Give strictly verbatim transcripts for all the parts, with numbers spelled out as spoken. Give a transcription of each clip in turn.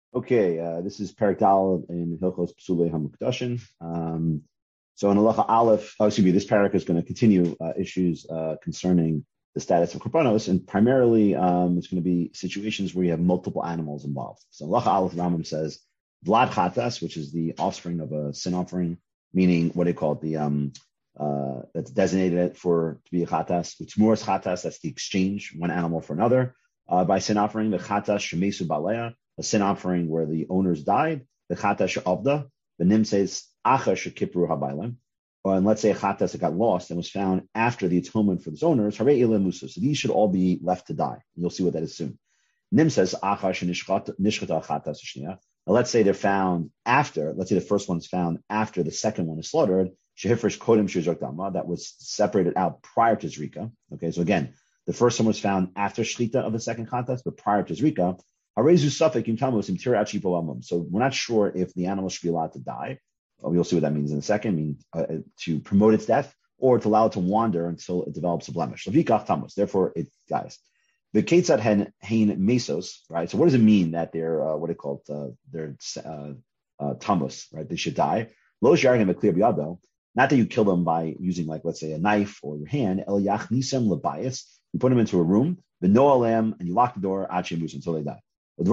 Okay, uh, this is Perek Dal in Hilchos Psulei Hamukdashin. Um, so in Halacha Aleph, oh, excuse me, this parak is going to continue uh, issues uh, concerning the status of korbanos, and primarily um, it's going to be situations where you have multiple animals involved. So Halacha Aleph Rambam says Vlad Chatas, which is the offspring of a sin offering, meaning what they call it, the um, uh, that's designated for to be a chatas. Utmuras chatas, that's the exchange one animal for another uh, by sin offering. The chatas shemesu balea, a sin offering where the owners died. The chatas she'avda, the nim says acha shekipru habaylim. Or and let's say a chatas that got lost and was found after the atonement for the owners. Hare ilim musa. So these should all be left to die. You'll see what that is soon. Nim says acha shenishchata chatas shniya. Now, let's say they're found after, let's say the first one's found after the second one is slaughtered, shehifresh kodem shizrak dama, that was separated out prior to zrika. Okay, so again, the first one was found after shlita of the second contest, but prior to zrika. Harezu safek im tamus im tirachi poamum. So we're not sure if the animal should be allowed to die. Well, you'll see what that means in a second. I mean, uh, to promote its death or to allow it to wander until it develops a blemish. Levikach tamus. Therefore, it dies. The ketzad hen hein mesos, right? So what does it mean that they're uh, what they call it? Uh, they're uh, uh, tamus, right? They should die. Lo shargim a clear biyado. Not that you kill them by using, like, let's say, a knife or your hand. El yachnisem lebayis. You put them into a room, the noalam, and you lock the door achimus until they die.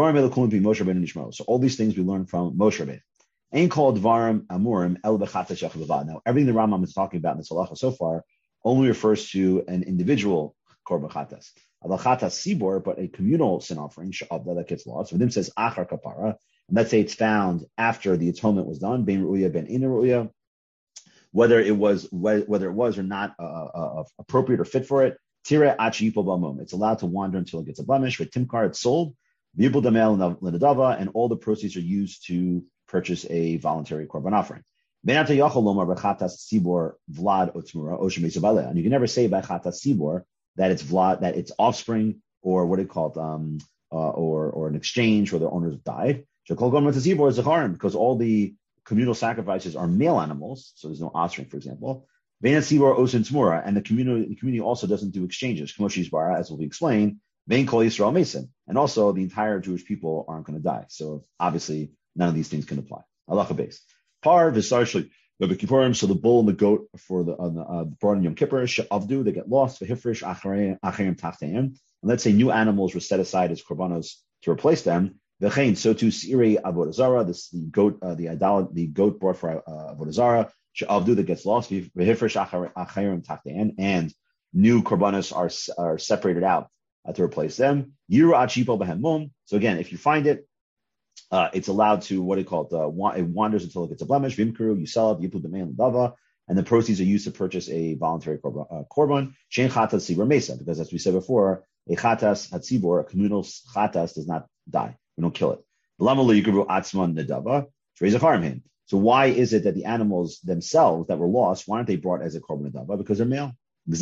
So all these things we learn from Moshe Rabbeinu. Ain't called dvarim amurim el bechatas shachavav. Now, everything the Rambam is talking about in this halacha so far only refers to an individual korban chatas. Chatas sibor, but a communal sin offering that gets lost. So V'dim says achar kapara, and let's say it's found after the atonement was done. Ben ruya ben ina ruya, whether it was whether it was or not uh, uh, appropriate or fit for it. Tira achi yipo b'mum. It's allowed to wander until it gets a blemish. With timkar, it's sold. V'yibul damel l'nadava, and all the proceeds are used to purchase a voluntary korban offering. And you can never say by chatas sibor that it's vlad, that it's offspring, or what do you call it, um, uh, or or an exchange where the owners died. Because all the communal sacrifices are male animals, so there's no offspring, for example. And the community, the community also doesn't do exchanges, as will be explained. And also, the entire Jewish people aren't going to die. So obviously, none of these things can apply. Halacha base. Par v'sarshli v'bekippurim. So the bull and the goat for the uh, the uh, brought in Yom Kippur she'avdu, they get lost. V'hifresh acharim tachteim. And let's say new animals were set aside as korbanos to replace them. V'chein, so too sirei avodah zarah. This the goat, uh, the idol, the goat brought for uh, avodah zarah. She'avdu, that gets lost. V'hifresh acharim tachteim, and new korbanos are are separated out uh, to replace them. Yiru achipo b'hemum. So again, if you find it, Uh, it's allowed to, what do you call it, uh, it wanders until it gets a blemish, vimkuru, you sell it, yipu demain dava, and the proceeds are used to purchase a voluntary korban, uh, korban shein chatas sibor mesa, because as we said before, a chatas hatzibor, a communal chatas, does not die. We don't kill it. So why is it that the animals themselves that were lost, why aren't they brought as a korban dava? Because they're male.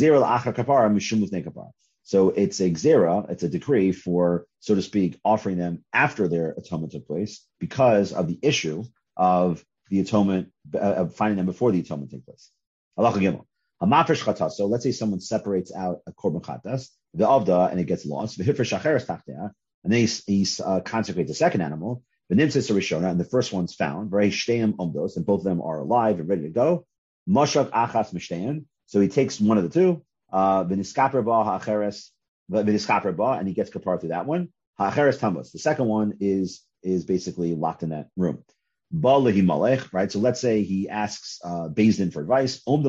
So it's a gzera, it's a decree for, so to speak, offering them after their atonement took place because of the issue of the atonement, uh, of finding them before the atonement took place. So let's say someone separates out a korban chatas, the avda, and it gets lost, and then he, he uh, consecrates the second animal, and the first one's found, and both of them are alive and ready to go. So he takes one of the two, Uh, and he gets kapar to that one. Ha'acheres tamus. The second one is is basically locked in that room. Right? So let's say he asks uh, Beis Din for advice.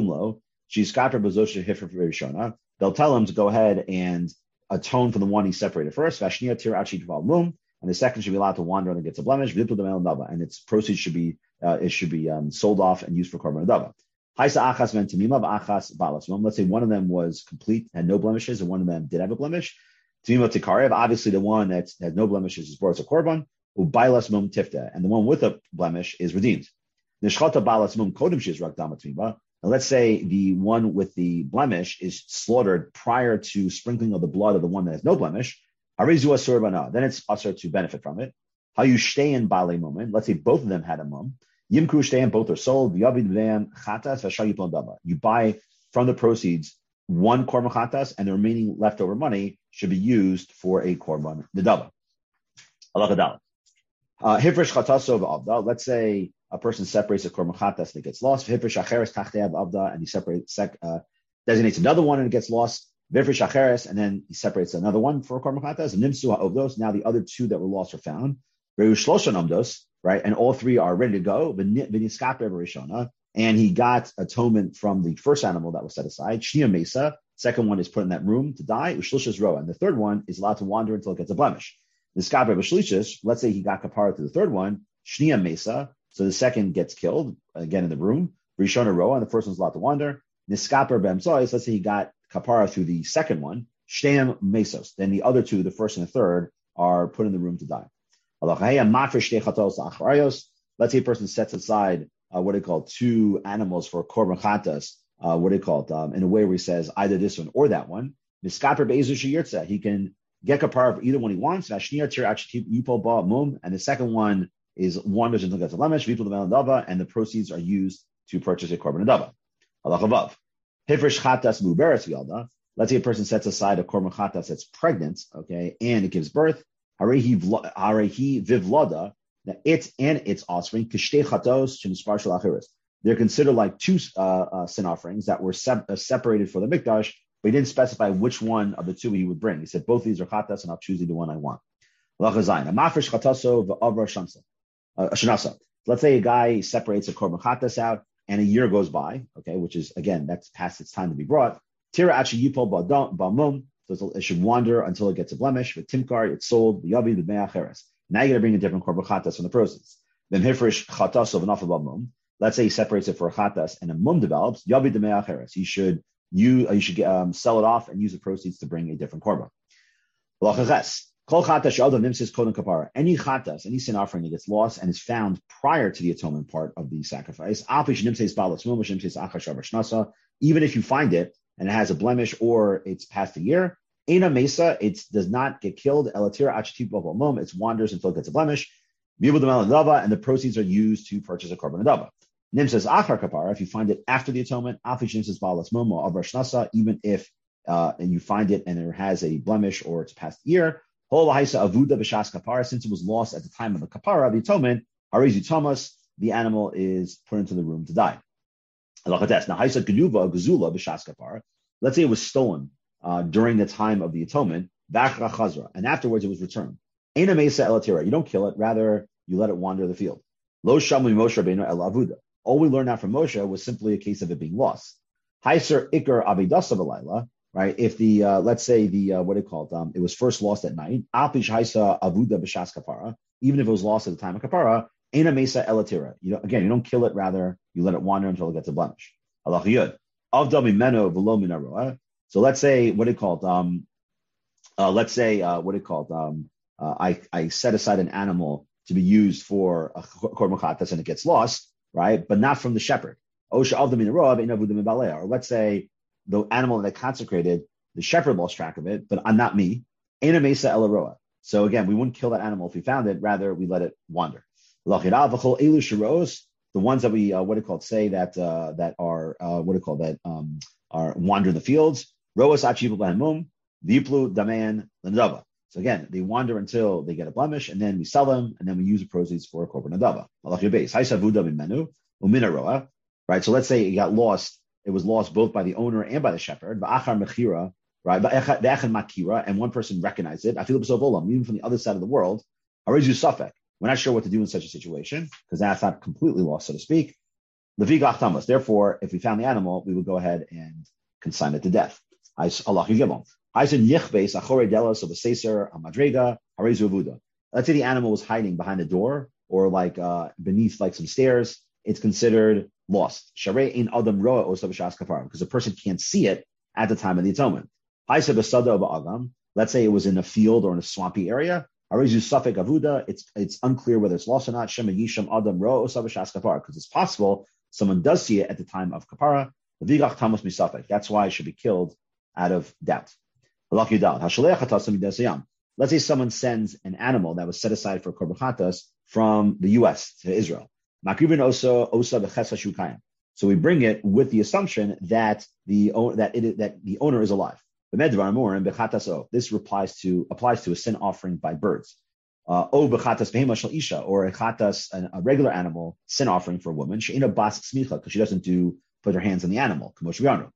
They'll tell him to go ahead and atone for the one he separated first. And the second should be allowed to wander and gets a blemish. And its proceeds should be uh, it should be um, sold off and used for korban dava. Let's say one of them was complete, had no blemishes, and one of them did have a blemish. Obviously, the one that has no blemishes is brought as a korban. And the one with a blemish is redeemed. Now, let's say the one with the blemish is slaughtered prior to sprinkling of the blood of the one that has no blemish. Then it's usher to benefit from it. How you stay in bale moment. Let's say both of them had a mum. Yimkru shteim, both are sold. You buy from the proceeds one korban chatas, and the remaining leftover money should be used for a korban nedava. Uh, Hifresh chataso v'avda. Let's say a person separates a korban chatas and it gets lost. Hifresh acheres tachteav avda, and he separates sec, uh, designates another one and it gets lost. Vifresh acheres, and then he separates another one for korban chatas. And nimsu ha'ovdos. Now the other two that were lost are found. Reush shlosha namdos, right? And all three are ready to go. V'niskaper v'rishona, and he got atonement from the first animal that was set aside. Shnia mesa. Second one is put in that room to die. Ushlushas roa, and the third one is allowed to wander until it gets a blemish. Niskaper v'shlishas. Let's say he got kapara to the third one. Shnia mesa. So the second gets killed again in the room. Rishona roa, and the first one's allowed to wander. Niskaper b'emsois. Let's say he got kapara through the second one. Shteim mesos. Then the other two, the first and the third, are put in the room to die. Let's say a person sets aside uh, what they call two animals for korban chatas. Uh, what do you call it? Um, in a way where he says either this one or that one. He can get kapara for either one he wants. And the second one is wanders until it gets a lemesh, and the proceeds are used to purchase a korban adava. Let's say a person sets aside a korban chatas that's pregnant, okay, and it gives birth. Harehi vivlada, that it and its offspring, they're considered like two uh, uh, sin offerings that were sep- uh, separated for the mikdash, but he didn't specify which one of the two he would bring. He said both of these are chatas, and I'll choose the one I want. Uh, Let's say a guy separates a korban chatas out, and a year goes by, okay, which is again that's past its time to be brought. Tira actually yipol ba'mum. So it should wander until it gets a blemish. With timkar, it's sold. Yavi the me'acheres. Now you got to bring a different korban chatas from the proceeds. Then hifresh chatas of an mum. Let's say he separates it for a chatas and a mum develops. Yavi the me'acheres. He should you you should um, sell it off and use the proceeds to bring a different korban. Kol chatas she'adam nimsis kodem kapara. Any chatas, any sin offering that gets lost and is found prior to the atonement part of the sacrifice. Even if you find it and it has a blemish or it's past a year, Ena Mesa, it does not get killed. Elatira Achitip Mum, it wanders until it gets a blemish. And the proceeds are used to purchase a korban adava. Nim says Achar Kapara, if you find it after the atonement, Afish Nim says Balas Mum or Avra Shnasa, even if uh, and you find it and it has a blemish or it's past a year. Avuda B'Shas Kapara, since it was lost at the time of the Kapara, the atonement, Harizu Thomas, the animal is put into the room to die. Now, Haisa Genuva Gazula B'Shas Kapara. Let's say it was stolen uh, during the time of the atonement, Vachra Chazra, and afterwards it was returned. Eina Mesa Elatira. You don't kill it, rather you let it wander the field. Lo Shamu Moshe Rabbeinu El Avuda. All we learned out from Moshe was simply a case of it being lost. Haiser Iker Avidasa B'Laila. Right? If the uh, let's say the uh, what do you call it? Um, it was first lost at night. Apish Haisa Avuda B'Shas Kapara. Even if it was lost at the time of Kapara, Eina Mesa Elatira. You know, again, you don't kill it, rather you let it wander until it gets a blemish. Allah Yud. So let's say what do you call it? Um, uh, let's say uh, what do you call it? Um, uh, I I set aside an animal to be used for a korban chatas and it gets lost, right? But not from the shepherd. Or let's say the animal that I consecrated, the shepherd lost track of it, but I'm not me. Eina Mesa Elaroa. So again, we wouldn't kill that animal if we found it; rather, we let it wander. The ones that we uh, what do you call it, say that uh, that are uh, what do you call that um, are wander in the fields. Roas achivu b'hamum v'yiplu daman l'nadava. So again, they wander until they get a blemish, and then we sell them, and then we use the proceeds for a korban nadava. Malach base haisavuda b'menu umina roa. Right. So let's say it got lost. It was lost both by the owner and by the shepherd. Ba'achar mechira. Right. Ba'achar makira, and one person recognized it. I feel b'sovolam, even from the other side of the world. Harizu safek. We're not sure what to do in such a situation because that's not completely lost, so to speak. Levigach tamas. Therefore, if we found the animal, we would go ahead and consign it to death. Let's say the animal was hiding behind a door or like uh, beneath like some stairs. It's considered lost. Because the person can't see it at the time of the atonement. Let's say it was in a field or in a swampy area. It's it's unclear whether it's lost or not. Because it's possible someone does see it at the time of kapara. That's why it should be killed out of doubt. Let's say someone sends an animal that was set aside for korban chatas from the U S to Israel. So we bring it with the assumption that the that it that the owner is alive. This applies to applies to a sin offering by birds. Uh, o b'chatas behema shel isha, or a chatas, a regular animal sin offering for a woman. She'ina bas smicha, because she doesn't do put her hands on the animal. But an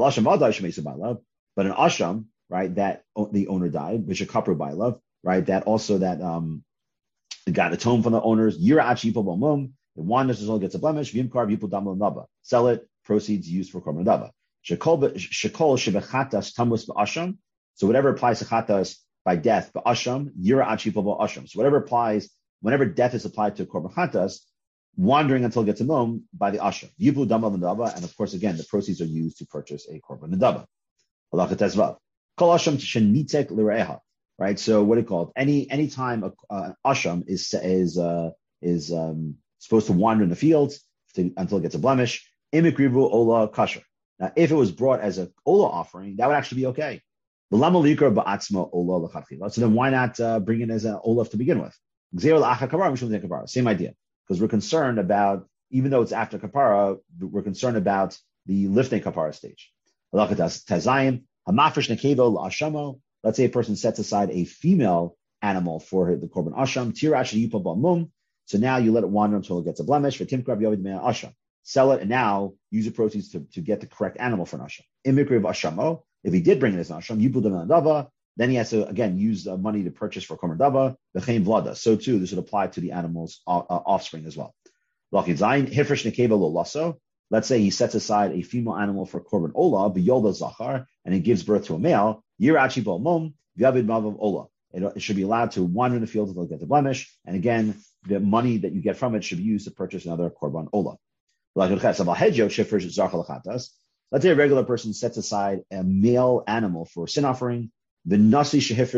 asham, right, that the owner died, which a kapru by love, right, that also that um got atoned from the owners. Yira achi yipo b'mum. The wanders only gets a blemish. V'imkar yipo damla naba. Sell it. Proceeds used for korban naba. Shekol shebechatas tamus b'asham. So whatever applies to chatas by death, ba'asham, yira achi yipo b'asham. So whatever applies, whenever death is applied to korban chatas, wandering until it gets a mum by the asham. Yipu damla naba, and of course again the proceeds are used to purchase a korban naba. Halacha tezvav. Kol asham shenitek l're'eha. Right, so what do you call it? Any any time a uh, asham is is uh, is um, supposed to wander in the fields to, until it gets a blemish. Imikrivu ola kasher. Now, if it was brought as a ola offering, that would actually be okay. So then, why not uh, bring it as an olaf to begin with? Same idea, because we're concerned about, even though it's after kapara, we're concerned about the lifting kapara stage. Let's say a person sets aside a female animal for the korban asham. So now you let it wander until it gets a blemish. Sell it and now use the proceeds to, to get the correct animal for an asham. If he did bring it as an asham, then he has to again use the money to purchase for korban dava. So too, this would apply to the animal's uh, offspring as well. Let's say he sets aside a female animal for korban ola, b'yolda zachar, and he gives birth to a male. It, it should be allowed to wander in the field until it gets a blemish. And again, the money that you get from it should be used to purchase another korban ola. Let's say a regular person sets aside a male animal for sin offering. Or let's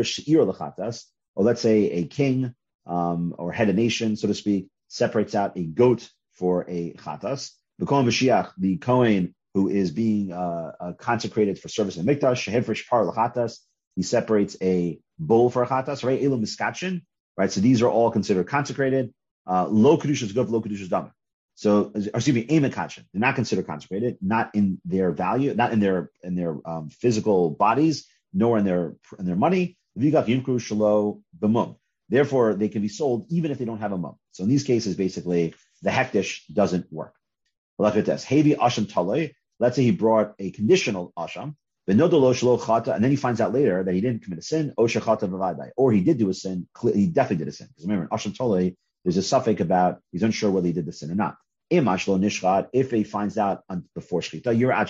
say a king um, or head of nation, so to speak, separates out a goat for a chatas. The Kohen Mashiach, the Kohen who is being uh, uh, consecrated for service in the mikdash, shehefresh par lachatas, he separates a bull for a chatas, right? Elu miskatchin, right? So these are all considered consecrated. Uh, lo kedushas gov, lo kedushas dama. So, excuse me, emekatchin. They're not considered consecrated, not in their value, not in their in their um, physical bodies, nor in their in their money. Vigach yimkru shelo b'mum. Therefore, they can be sold even if they don't have a mum. So in these cases, basically, the hektish doesn't work. Look at this. Hevi asham talei. Let's say he brought a conditional asham, and then he finds out later that he didn't commit a sin, or he did do a sin, he definitely did a sin. Because remember, in asham talei, there's a suffix about, he's unsure whether he did the sin or not. If he finds out before shchita,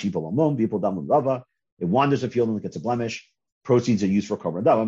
it wanders the field and gets a blemish, proceeds are used for korban dava,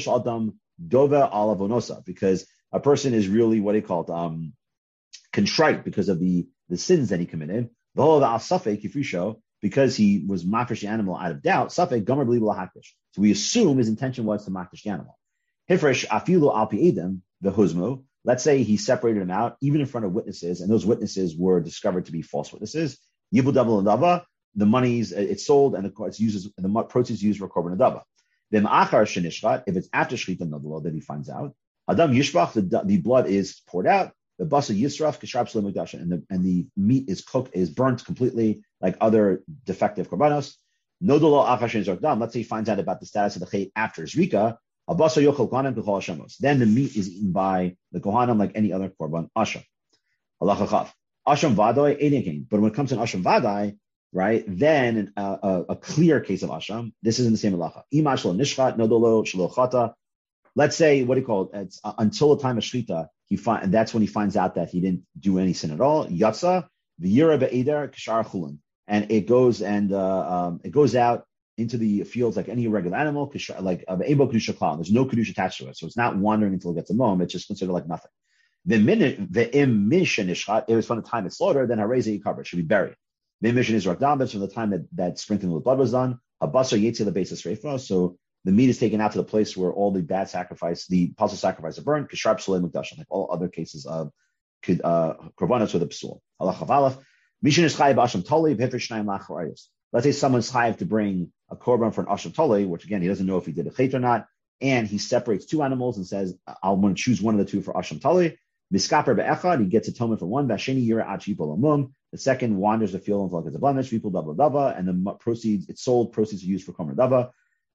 because a person is really, what do you call it, um, contrite because of the, the sins that he committed. Because he was mafresh the animal out of doubt, safek gomer b'libu lahakdish. So we assume his intention was to mafresh the animal. Hifresh afilu al pi edem the huzmu. Let's say he separated him out, even in front of witnesses, and those witnesses were discovered to be false witnesses. Yibu double adava, the money's it's sold and it's used, and the proceeds used for korban adava. Then achar shenishchat, if it's after shchita nodlo that he finds out, adam yishbach, the, the blood is poured out. The basa yisraf kishrab slim and the and the meat is cooked is burnt completely like other defective korbanos. Nodolo achashin zardam. Let's say he finds out about the status of the chay after zrika. A basa yochel kohanim k'chol hashamos. Then the meat is eaten by the kohanim like any other korban asham. Halacha chaf. Asham vadai einikin. But when it comes to asham vadai, right, then uh, a, a clear case of asham. This is in the same halacha. Imash lo nishchat nodolo shelo chata. Let's say, what do you call it? It's uh, until the time of shchita, he find, and that's when he finds out that he didn't do any sin at all. Yatsa v'yira be'eder k'shar chulin, and it goes and uh, um, it goes out into the fields like any regular animal, like ebo kedusha klal. There's no kedusha attached to it, so it's not wandering until it gets a mom. It's just considered like nothing. The minute the im mishan ishchat, it was from the time it's slaughtered, then hareze yikar, it should be buried. The mission is rakdam. That's from the time that that sprinkling with blood was done. Habasa yetzi the basis reifa. So the meat is taken out to the place where all the bad sacrifice, the puzzle sacrifice are burned, kisharp sulei mukdashan, like all other cases of uh, korbanos with a psul. Halacha mishin is chayiv asham tolei b'hefresh shnayim lacharayos. Let's say someone's chayiv to bring a korban for an asham tolei, which again he doesn't know if he did a chet or not, and he separates two animals and says, "I'm going to choose one of the two for asham tolei." Miskaper be'echad, he gets atonement for one. Basheni yira achi polamum. The second wanders the field until it gets a blemish. People dava dava, and the proceeds it's sold. Proceeds are used for korban dava.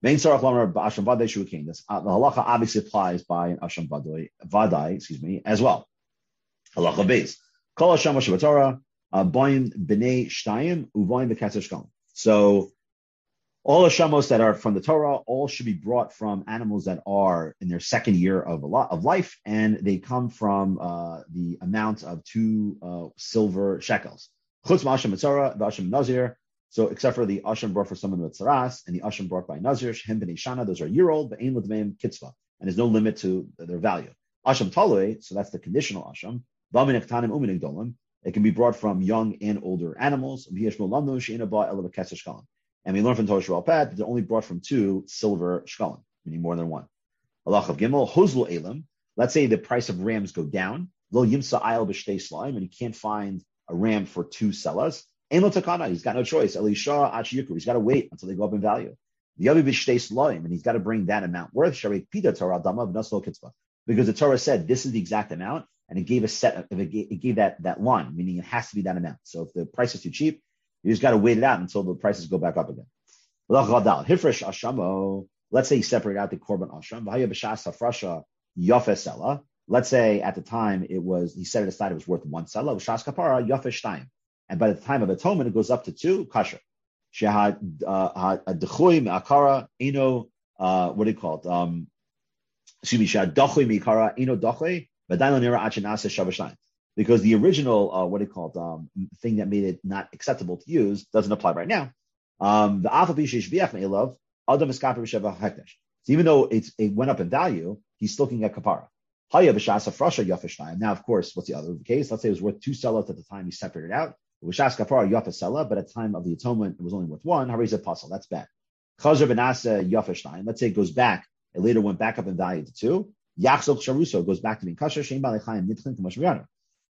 Main Sarach Lamar Asham Vadai Shukin. This uh, the halacha obviously applies by an Asham Vadai, Vadai, excuse me, as well. Halacha base. Kol Asham Shabatora, Boim B'nei Shtayim, Uvoim B'Katzer Shkalim. So all Hashamos that are from the Torah, all should be brought from animals that are in their second year of a lot of life, and they come from uh, the amount of two uh, silver shekels. Chutz ma'asham mitzara, the asham nazir. So except for the asham brought for someone with tzaras, and the asham brought by nazir, shehem b'nei shana, those are a year old, but ein l'dveim kitzvah, and there's no limit to their value. Asham talui, so that's the conditional asham. V'amin ektanim umin gdolim. It can be brought from young and older animals. And we learn from Torah Shmuel Pet that they're only brought from two silver shkalim, meaning more than one. Allah of Gimel, Huzlu Elam. Let's say the price of rams go down. Lo Yimsa Ayel B'Shtei Slime, and he can't find a ram for two sellas. Ein Lo Takana, he's got no choice. Elisha Achi Yukru, he's got to wait until they go up in value. The Yavi B'Shtei Slime, and he's got to bring that amount worth. Sharei Pida Torah Dama V'Naslo Kitzvah, because the Torah said this is the exact amount, and it gave a set. Of, it, gave, it gave that that line, meaning it has to be that amount. So if the price is too cheap, you just got to wait it out until the prices go back up again. Hifresh ashamo. Let's say you separate out the korban asham. Let's say at the time it was, he set it aside, it was worth one sela. Shas kapara yafesh time, and by the time of atonement it goes up to two kasher. Shehad dechui me'akara ino. What do you call it? Um, excuse me. Shehad dochui me'akara ino dochui. Because the original, uh, what do you call it, um, thing that made it not acceptable to use doesn't apply right now. Um, the so even though it's, it went up in value, he's still looking at kapara. Now, of course, what's the other case? Let's say it was worth two sellers at the time he separated out. It was shas kapara yafasela, but at the time of the atonement, it was only worth one. Hariz apostle, that's bad. Chazer benasa yafashtayim. Let's say it goes back. It later went back up in value to two. Yachzok sharuso goes back to being kasher. Shein balechayim nitchin k'mashmiyana.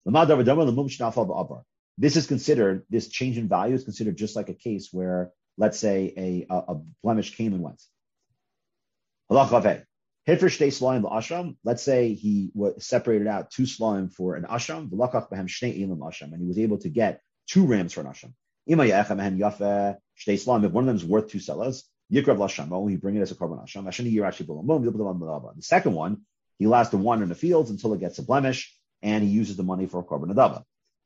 This is considered, this change in value is considered just like a case where, let's say, a, a, a blemish came and went. Let's say he was separated out two slaim for an asham, and he was able to get two rams for an asham. If one of them is worth two sellers, you bring it as a korban asham. The second one, he allows the one in the fields until it gets a blemish, and he uses the money for a korban adava.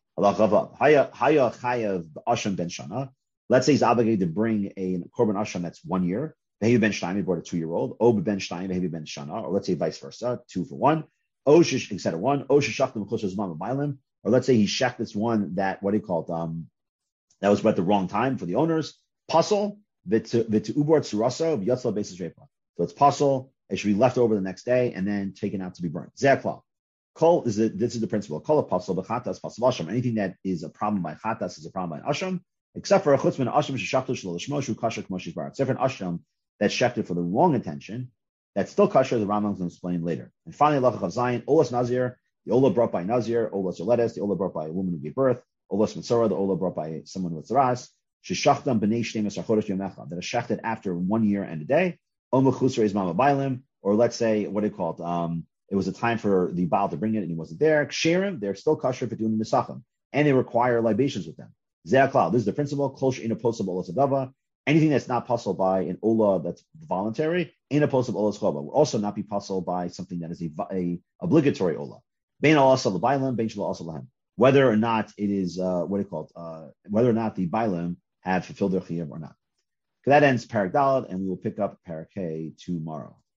Let's say he's obligated to bring a korban asham that's one year. Behavi ben shtayim, he brought a two-year-old. O ben shtayim, behavi ben shana, or let's say vice versa, two for one. O instead of one. O sheshachtim chusas mama bailim, or let's say he shecht this one that, what do you call it? Um, that was at the wrong time for the owners. Puzzle vitu ubor tsuraso v'yatzla basis repa. So it's puzzle. It should be left over the next day and then taken out to be burnt. Zekla. Kol is the, this is the principle. Kol apostle b'chatas pasul asham. Anything that is a problem by chatas is a problem by asham, except for a chutzman asham sheshachtu shelo l'shmo shu kasher k'mo shizbar. Except for an asham that's shechted for the wrong intention, that's still kasher. The Rambam will explain later. And finally, lachach of Zion, olas nazir, the ola brought by nazir, olas yoledes, the ola brought by a woman who gave birth, olas mitzora, the ola brought by someone with zaras, sheshachtam b'nei shnei chodesh yom echad, that is shechted after one year and a day, omu chusra is mama bailim, or let's say, what do you call it? Um, It was a time for the Baal to bring it and he wasn't there. Ksherim, they're still kosher for doing the Nisachim. And they require libations with them. Ze'aklal, this is the principle. Kol she'ina posel b'olas adava. Anything that's not possible by an ola that's voluntary, ina posel b'olas chova, will also not be possible by something that is a, a obligatory ola. Bein al asal l'bailim, bein shelo asal lahem. Whether or not it is, uh, what do you call it? Uh, whether or not the bailim have fulfilled their chiyuv or not. So that ends Parak Daled, and we will pick up Parak Hay tomorrow.